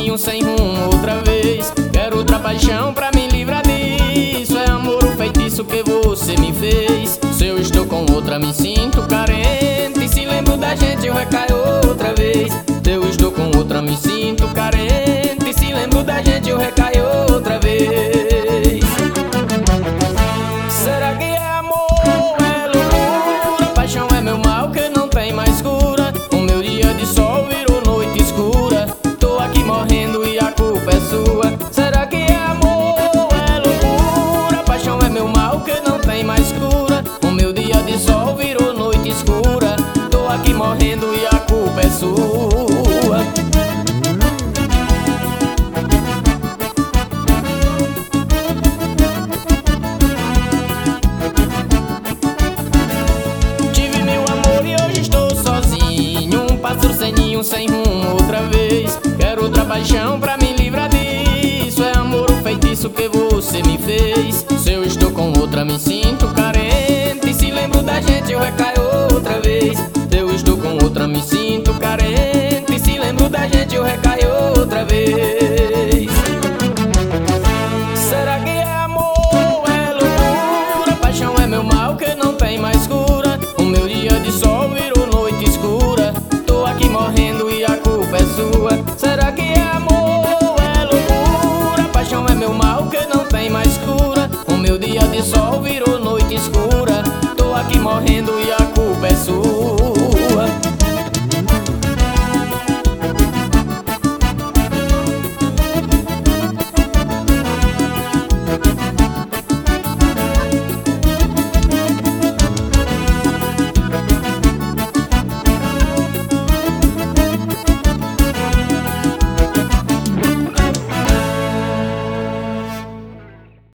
sozinho sem rumo outra vez. Quero outra paixão pra me livrar disso. É amor o feitiço que você me fez. Se eu estou com outra me sinto carente. Se lembro da gente eu recaio outra vez. Se eu estou com outra me sinto carente. Se lembro da gente eu recaio outra vez. Será que é amor? É loucura. Paixão é meu mal que não tem mais cura. O meu dia de sol virou noite escura. Tô aqui morrendo e a culpa é sua. Será que é amor? É loucura. Paixão é meu mal que não tem mais cura. O meu dia de sol virou noite escura. Tô aqui morrendo e a culpa é sua. Sem rumo outra vez. Quero outra paixão pra me livrar disso. É amor o feitiço que você me fez. Se eu estou com outra me sinto carente. Se lembro da gente eu recaio outra vez.